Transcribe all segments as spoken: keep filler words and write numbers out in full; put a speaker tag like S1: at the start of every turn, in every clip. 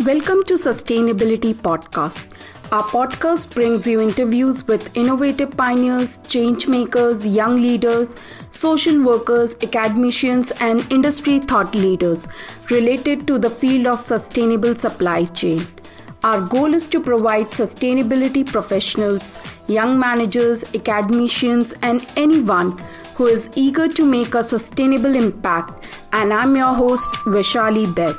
S1: Welcome to Sustainability Podcast. Our podcast brings you interviews with innovative pioneers, change makers, young leaders, social workers, academicians, and industry thought leaders related to the field of sustainable supply chain. Our goal is to provide sustainability professionals, young managers, academicians, and anyone who is eager to make a sustainable impact. And I'm your host, Vaishali Beth.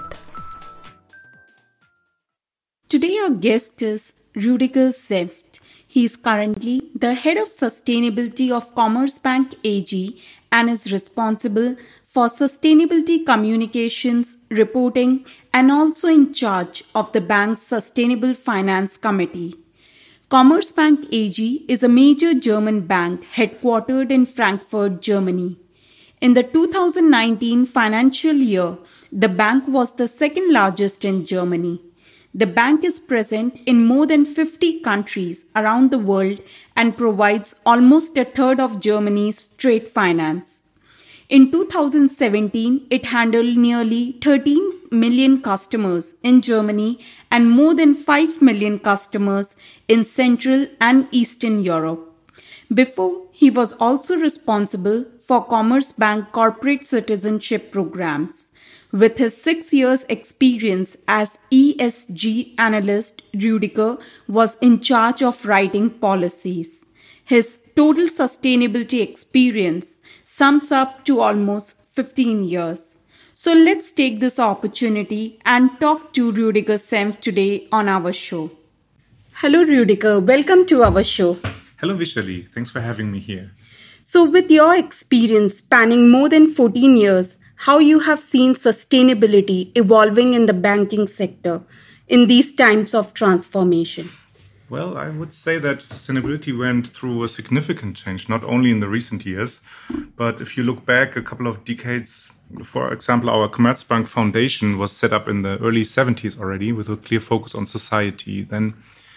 S1: Today our guest is Rüdiger Senft. He is currently the head of sustainability of Commerzbank A G and is responsible for sustainability communications, reporting, and also in charge of the bank's Sustainable Finance Committee. Commerzbank A G is a major German bank headquartered in Frankfurt, Germany. In the two thousand nineteen financial year, the bank was the second largest in Germany. The bank is present in more than fifty countries around the world and provides almost a third of Germany's trade finance. In two thousand seventeen, it handled nearly thirteen million customers in Germany and more than five million customers in Central and Eastern Europe. Before, he was also responsible for Commerzbank corporate citizenship programs. With his six years experience as E S G analyst, Rüdiger was in charge of writing policies. His total sustainability experience sums up to almost fifteen years. So let's take this opportunity and talk to Rüdiger Senft today on our show. Hello Rüdiger, welcome to our show.
S2: Hello Vaishali, thanks for having me here.
S1: So with your experience spanning more than fourteen years, how you have seen sustainability evolving in the banking sector in these times of transformation?
S2: Well, I would say that sustainability went through a significant change, not only in the recent years, but if you look back a couple of decades, for example, our Commerzbank Foundation was set up in the early seventies already with a clear focus on society. Then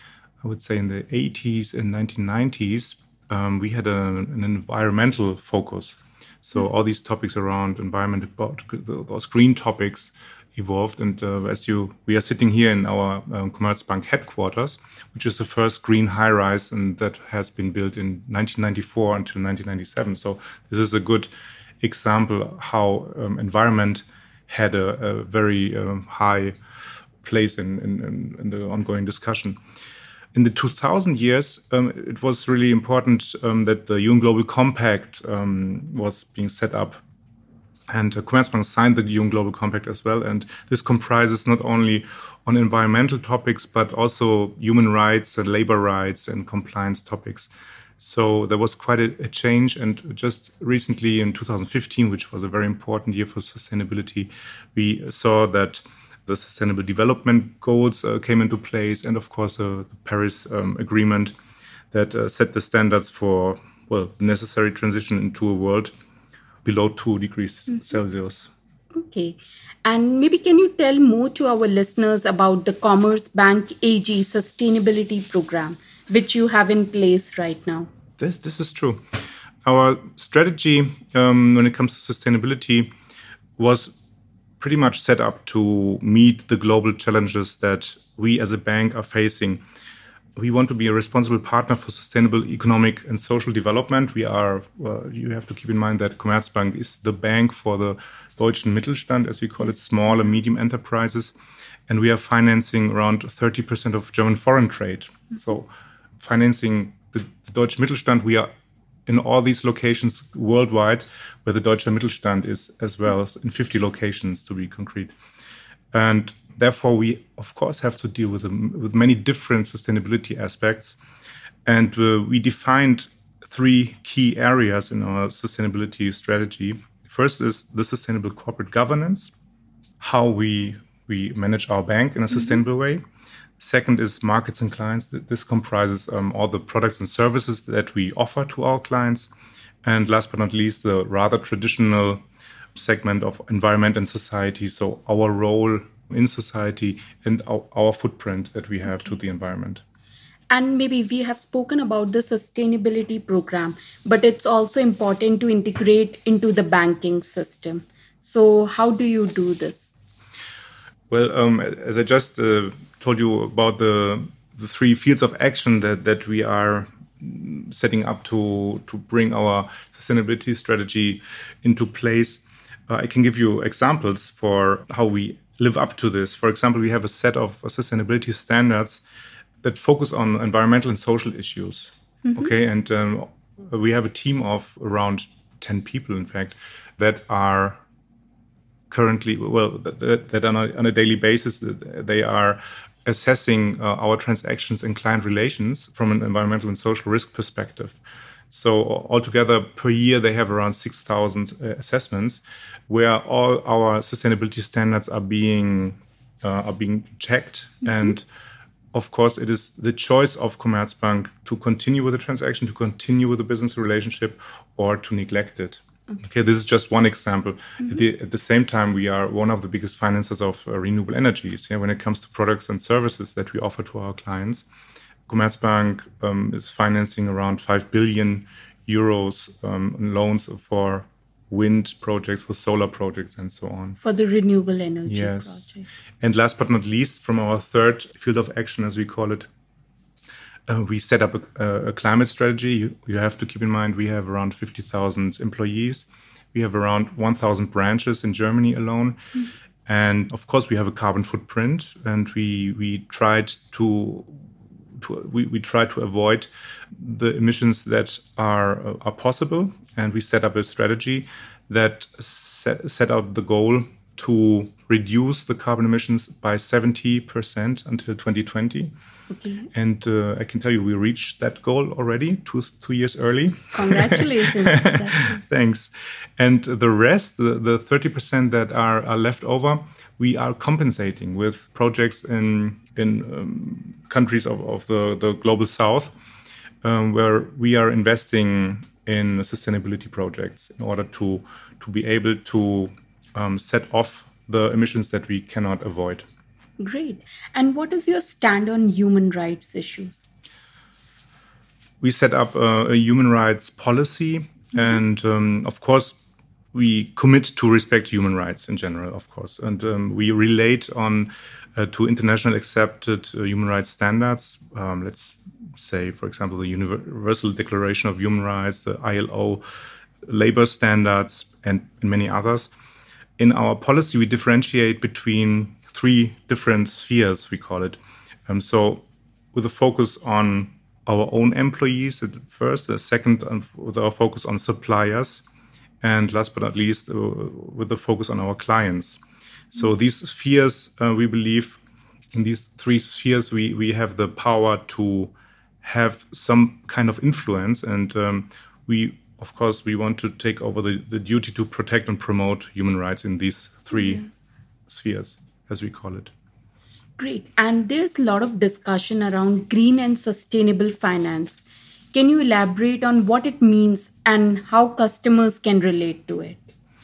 S2: I would say in the eighties and nineteen nineties, um, we had a, an environmental focus. So all these topics around environment, about those green topics evolved. And uh, as you, we are sitting here in our um, Commerzbank headquarters, which is the first green high-rise, and that has been built in nineteen ninety-four until nineteen ninety-seven. So this is a good example how um, environment had a, a very um, high place in, in, in the ongoing discussion. In the two thousand years, um, it was really important um, that the U N Global Compact um, was being set up. And uh, Commerzbank signed the U N Global Compact as well. And this comprises not only on environmental topics, but also human rights and labor rights and compliance topics. So there was quite a, a change. And just recently in two thousand fifteen, which was a very important year for sustainability, we saw that the Sustainable Development Goals uh, came into place, and of course uh, the Paris um, Agreement that uh, set the standards for, well, necessary transition into a world below two degrees mm-hmm. Celsius.
S1: Okay. And maybe can you tell more to our listeners about the Commerzbank A G Sustainability Program, which you have in place right now?
S2: This, this is true. Our strategy um, when it comes to sustainability was pretty much set up to meet the global challenges that we as a bank are facing. We want to be a responsible partner for sustainable economic and social development. We are, uh, you have to keep in mind that Commerzbank is the bank for the Deutschen Mittelstand, as we call it, small and medium enterprises. And we are financing around thirty percent of German foreign trade. Mm-hmm. So financing the, the Deutsche Mittelstand, we are in all these locations worldwide, where the Deutscher Mittelstand is as well, in fifty locations to be concrete. And therefore, we, of course, have to deal with, um, with many different sustainability aspects. And uh, we defined three key areas in our sustainability strategy. First is the sustainable corporate governance, how we, we manage our bank in a sustainable mm-hmm. way. Second is markets and clients. This comprises um, all the products and services that we offer to our clients. And last but not least, the rather traditional segment of environment and society. So our role in society and our, our footprint that we have okay. to the environment.
S1: And maybe we have spoken about the sustainability program, but it's also important to integrate into the banking system. So how do you do this?
S2: Well, um, as I just uh, told you about the the three fields of action that, that we are setting up to to bring our sustainability strategy into place, uh, I can give you examples for how we live up to this. For example, we have a set of sustainability standards that focus on environmental and social issues. Mm-hmm. Okay, and um, we have a team of around ten people, in fact, that are currently, well, that, that on, a, on a daily basis, they are assessing uh, our transactions and client relations from an environmental and social risk perspective. So altogether per year, they have around six thousand uh, assessments where all our sustainability standards are being uh, are being checked. Mm-hmm. And of course, it is the choice of Commerzbank to continue with the transaction, to continue with the business relationship, or to neglect it. Okay, okay, this is just one example. Mm-hmm. At, the, at the same time, we are one of the biggest financiers of uh, renewable energies. Yeah, when it comes to products and services that we offer to our clients, Commerzbank um, is financing around five billion euros um, in loans for wind projects, for solar projects, and so on.
S1: For the renewable energy
S2: yes.
S1: projects.
S2: And last but not least, from our third field of action, as we call it, uh, we set up a, a climate strategy. You, you have to keep in mind we have around fifty thousand employees. We have around one thousand branches in Germany alone. Mm. And of course, we have a carbon footprint, and we we tried to To, we, we try to avoid the emissions that are uh, are possible, and we set up a strategy that set, set out the goal to reduce the carbon emissions by seventy percent until twenty twenty. Okay. And uh, I can tell you we reached that goal already two, two years early.
S1: Congratulations.
S2: Thanks. And the rest, the, the thirty percent that are, are left over, we are compensating with projects in in um, countries of, of the, the global south, um, where we are investing in sustainability projects in order to, to be able to um, set off the emissions that we cannot avoid.
S1: Great. And what is your stand on human rights issues?
S2: We set up a, a human rights policy, mm-hmm. and um, of course, we commit to respect human rights in general, of course, and um, we relate on uh, to international accepted uh, human rights standards. Um, let's say, for example, the Universal Declaration of Human Rights, the I L O labor standards, and, and many others. In our policy, we differentiate between three different spheres, we call it. Um, so with a focus on our own employees at first, the second um, with our focus on suppliers, and last but not least, uh, with a focus on our clients. So these spheres, uh, we believe, in these three spheres, we, we have the power to have some kind of influence. And um, we, of course, we want to take over the, the duty to protect and promote human rights in these three mm-hmm. spheres, as we call it.
S1: Great. And there's a lot of discussion around green and sustainable finance. Can you elaborate on what it means and how customers can relate to it?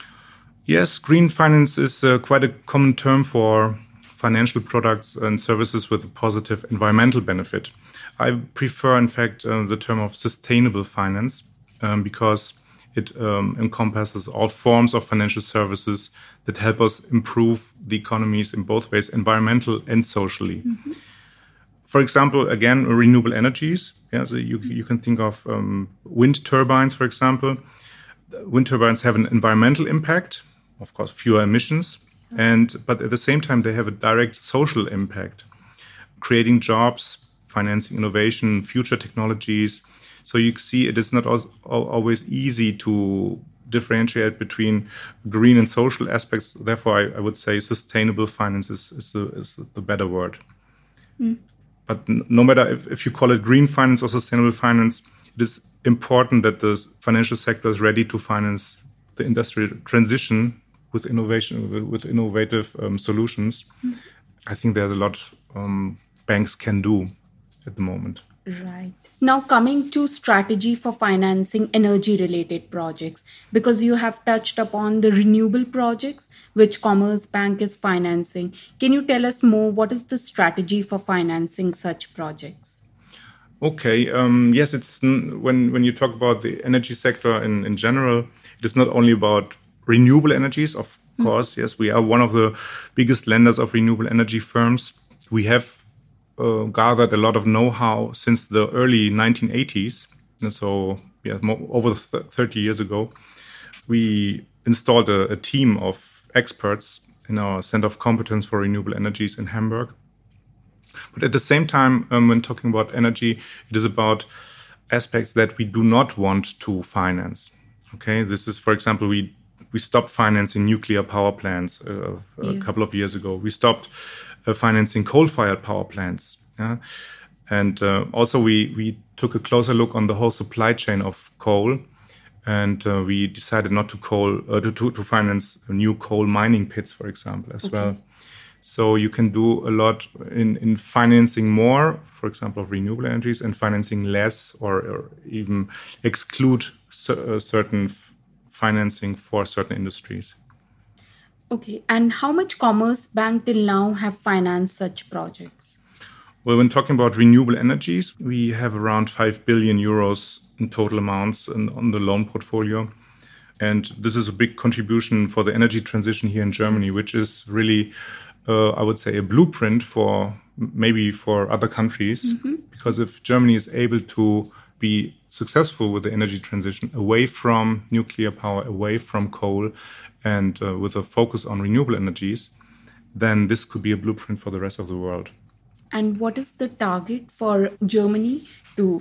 S2: Yes, green finance is uh, quite a common term for financial products and services with a positive environmental benefit. I prefer, in fact, uh, the term of sustainable finance um, because it um, encompasses all forms of financial services that help us improve the economies in both ways, environmental and socially. Mm-hmm. For example, again, renewable energies. Yeah, so you, you can think of um, wind turbines, for example. Wind turbines have an environmental impact, of course, fewer emissions, and but at the same time, they have a direct social impact, creating jobs, financing innovation, future technologies. So you see, it is not al- always easy to differentiate between green and social aspects. Therefore, I, I would say sustainable finance is, is, the, is the better word. Mm. But no matter if, if you call it green finance or sustainable finance, it is important that the financial sector is ready to finance the industrial transition with innovation, with innovative um, solutions. Mm. I think there's a lot um, banks can do at the moment.
S1: Right. Now coming to strategy for financing energy-related projects, because you have touched upon the renewable projects which Commerzbank is financing. Can you tell us more? What is the strategy for financing such projects?
S2: Okay. Um, yes, it's when when you talk about the energy sector in, in general, it is not only about renewable energies. Of Of course, yes, we are one of the biggest lenders of renewable energy firms. We have uh, gathered a lot of know-how since the early nineteen eighties. And so, yeah, more, over th- thirty years ago, we installed a, a team of experts in our Center of Competence for Renewable Energies in Hamburg. But at the same time, um, when talking about energy, it is about aspects that we do not want to finance. Okay, this is, for example, we we stopped financing nuclear power plants uh, a yeah. couple of years ago. We stopped uh, financing coal-fired power plants. Yeah? And uh, also we, we took a closer look on the whole supply chain of coal. And uh, we decided not to coal uh, to, to finance new coal mining pits, for example, as okay. well. So you can do a lot in, in financing more, for example, of renewable energies, and financing less, or, or even exclude c- certain f- financing for certain industries.
S1: Okay, and how much Commerzbank till now have financed such projects?
S2: Well, when talking about renewable energies, we have around five billion euros in total amounts in, on the loan portfolio. And this is a big contribution for the energy transition here in Germany, yes. which is really, uh, I would say, a blueprint for maybe for other countries. Mm-hmm. Because if Germany is able to be successful with the energy transition away from nuclear power, away from coal, and uh, with a focus on renewable energies, then this could be a blueprint for the rest of the world.
S1: And what is the target for Germany to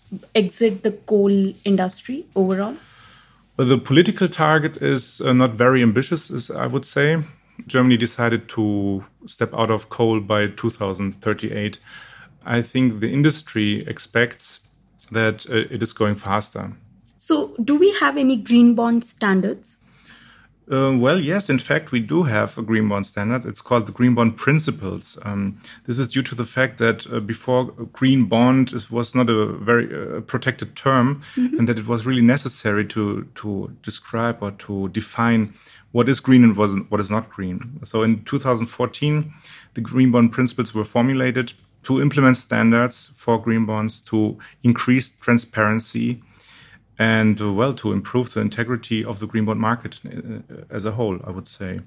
S1: exit the coal industry overall?
S2: Well, the political target is uh, not very ambitious, as I would say. Germany decided to step out of coal by two thousand thirty-eight. I think the industry expects that uh, it is going faster.
S1: So, do we have any green bond standards?
S2: Uh, well, yes, in fact, we do have a green bond standard. It's called the Green Bond Principles. Um, this is due to the fact that uh, before a green bond is, was not a very uh, protected term, mm-hmm. and that it was really necessary to, to describe or to define what is green and what is not green. So in two thousand fourteen, the Green Bond Principles were formulated to implement standards for green bonds, to increase transparency, and, uh, well, to improve the integrity of the green bond market uh, as a whole, I would say.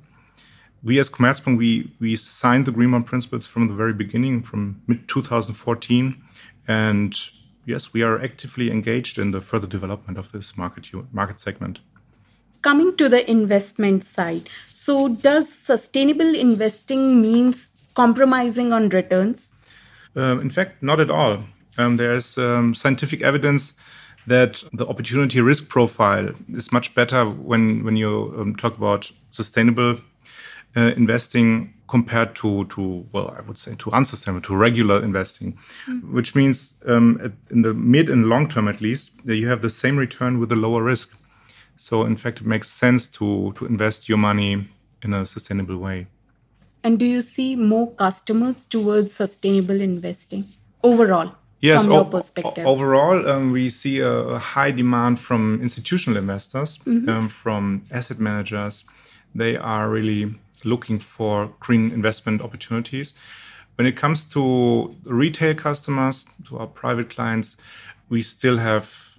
S2: We as Commerzbank, we, we signed the Green Bond Principles from the very beginning, from mid twenty fourteen. And yes, we are actively engaged in the further development of this market, market segment.
S1: Coming to the investment side, so does sustainable investing means compromising on returns?
S2: Uh, in fact, not at all. Um, there's um, scientific evidence that the opportunity risk profile is much better when, when you um, talk about sustainable uh, investing compared to, to, well, I would say to unsustainable, to regular investing, mm-hmm. which means um, at, in the mid and long term, at least, that you have the same return with a lower risk. So, in fact, it makes sense to, to invest your money in a sustainable way.
S1: And do you see more customers towards sustainable investing overall?
S2: Yes,
S1: from your
S2: o-
S1: perspective?
S2: Overall, um, we see a, a high demand from institutional investors, mm-hmm. um, from asset managers. They are really looking for green investment opportunities. When it comes to retail customers, to our private clients, we still have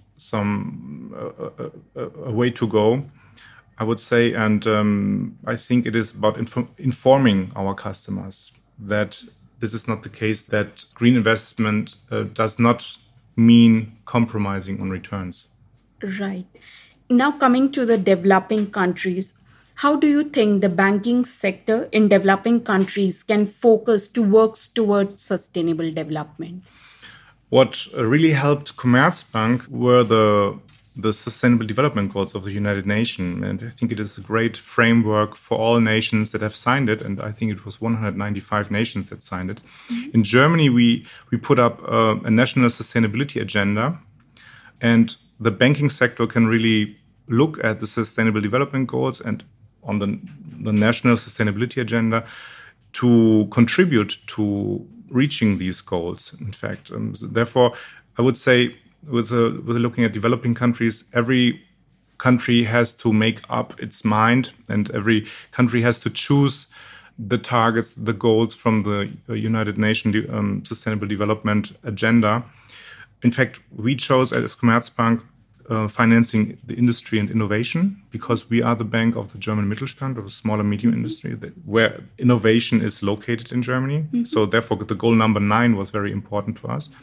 S2: some uh, a, a way to go, I would say. And um, I think it is about inf- informing our customers that this is not the case, that green investment uh, does not mean compromising on returns.
S1: Right. Now coming to the developing countries, how do you think the banking sector in developing countries can focus to work towards sustainable development?
S2: What really helped Commerzbank were the the Sustainable Development Goals of the United Nations. And I think it is a great framework for all nations that have signed it. And I think it was one hundred ninety-five nations that signed it. Mm-hmm. In Germany, we, we put up uh, a national sustainability agenda. And the banking sector can really look at the Sustainable Development Goals and on the, the national sustainability agenda to contribute to reaching these goals, in fact. Um, so therefore, I would say, With, uh, with looking at developing countries, every country has to make up its mind, and every country has to choose the targets, the goals from the United Nations um, Sustainable Development Agenda. In fact, we chose as Commerzbank uh, financing the industry and innovation, because we are the bank of the German Mittelstand, of the small and medium mm-hmm. industry, that, where innovation is located in Germany. Mm-hmm. So therefore, the goal number nine was very important to us.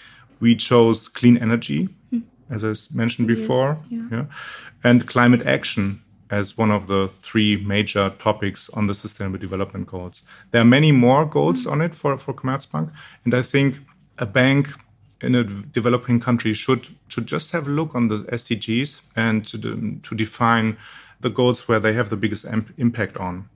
S2: We chose clean energy, mm-hmm. as I mentioned before, yes. yeah. Yeah, and climate action as one of the three major topics on the Sustainable Development Goals. There are many more goals mm-hmm. on it for, for Commerzbank, and I think a bank in a developing country should should just have a look on the S D Gs and to, to define the goals where they have the biggest imp- impact on.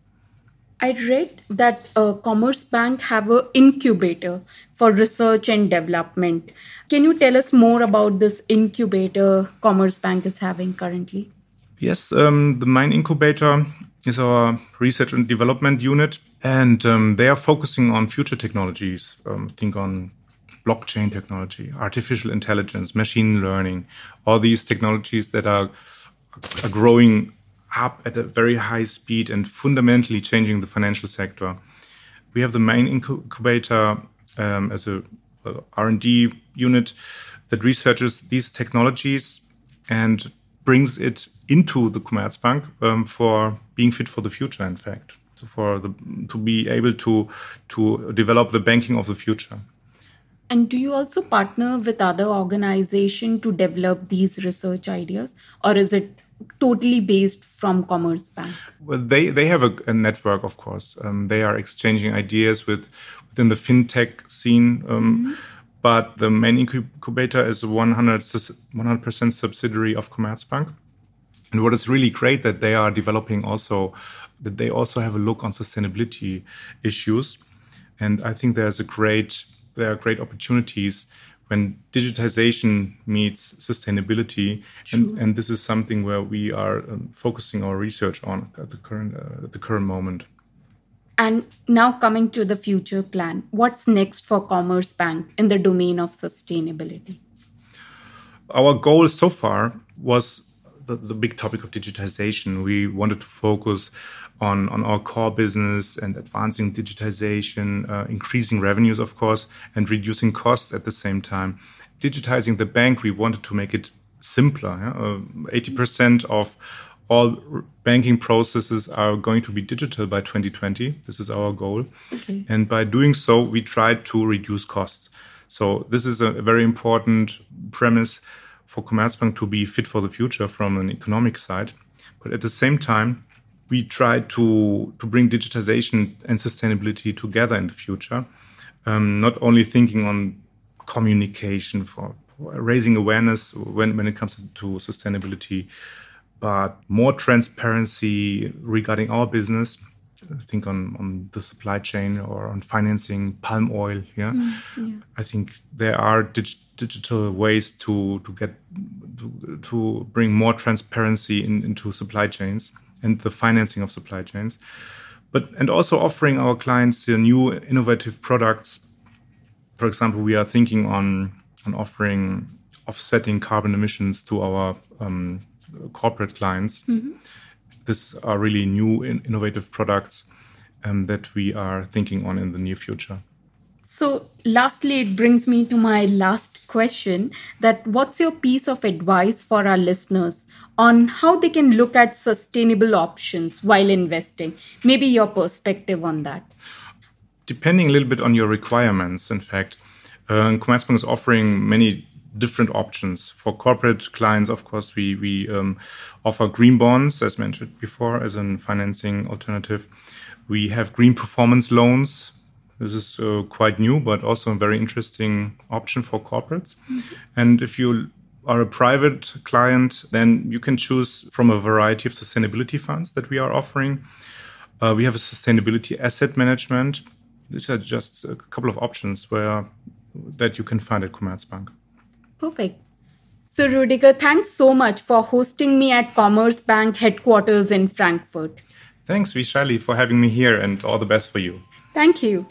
S1: I read that uh, Commerzbank have an incubator for research and development. Can you tell us more about this incubator Commerzbank is having currently?
S2: Yes, um, the main incubator is our research and development unit, and um, they are focusing on future technologies. Um, think on blockchain technology, artificial intelligence, machine learning, all these technologies that are, are growing up at a very high speed and fundamentally changing the financial sector. We have the main incubator um, as a, a R and D unit that researches these technologies and brings it into the Commerzbank um, for being fit for the future, in fact, for the, to be able to, to develop the banking of the future.
S1: And do you also partner with other organizations to develop these research ideas, or is it totally based from Commerzbank?
S2: Well, they, they have a, a network, of course. Um, they are exchanging ideas with within the fintech scene, um, mm-hmm. but the main incubator is a one hundred percent subsidiary of Commerzbank. And what is really great that they are developing also, that they also have a look on sustainability issues. And I think there's a great There are great opportunities when digitization meets sustainability, and, and this is something where we are um, focusing our research on at the current uh, at the current moment.
S1: And now coming to the future plan, what's next for Commerzbank in the domain of sustainability?
S2: Our goal so far was the, the big topic of digitization. We wanted to focus on, on our core business and advancing digitization, uh, increasing revenues, of course, and reducing costs at the same time. Digitizing the bank, we wanted to make it simpler. Yeah? Uh, eighty percent of all banking processes are going to be digital by twenty twenty. This is our goal. Okay. And by doing so, we tried to reduce costs. So this is a very important premise for Commerzbank to be fit for the future from an economic side. But at the same time, we try to, to bring digitization and sustainability together in the future, um, not only thinking on communication for raising awareness when, when it comes to sustainability, but more transparency regarding our business. I think on, on the supply chain or on financing palm oil. Yeah, mm, yeah. I think there are dig- digital ways to to get to, to bring more transparency in, into supply chains and the financing of supply chains, but and also offering our clients uh, new innovative products. For example, we are thinking on on offering offsetting carbon emissions to our um, corporate clients. Mm-hmm. These are really new innovative products um, that we are thinking on in the near future.
S1: So lastly, it brings me to my last question, that what's your piece of advice for our listeners on how they can look at sustainable options while investing? Maybe your perspective on that.
S2: Depending a little bit on your requirements, in fact, uh, Commerzbank is offering many different options. For corporate clients, of course, we, we um, offer green bonds, as mentioned before, as a financing alternative. We have green performance loans. This is uh, quite new, but also a very interesting option for corporates. Mm-hmm. And if you are a private client, then you can choose from a variety of sustainability funds that we are offering. Uh, we have a sustainability asset management. These are just a couple of options where that you can find at Commerzbank.
S1: Perfect. So, Rüdiger, thanks so much for hosting me at Commerzbank headquarters in Frankfurt.
S2: Thanks, Vishali, for having me here, and all the best for you.
S1: Thank you.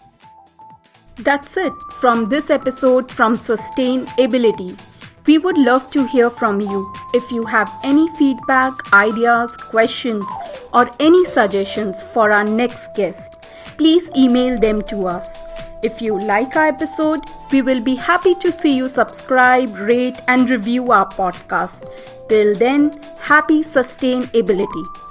S1: That's it from this episode from Sustainability. We would love to hear from you. If you have any feedback, ideas, questions, or any suggestions for our next guest, please email them to us. If you like our episode, we will be happy to see you subscribe, rate, and review our podcast. Till then, happy sustainability.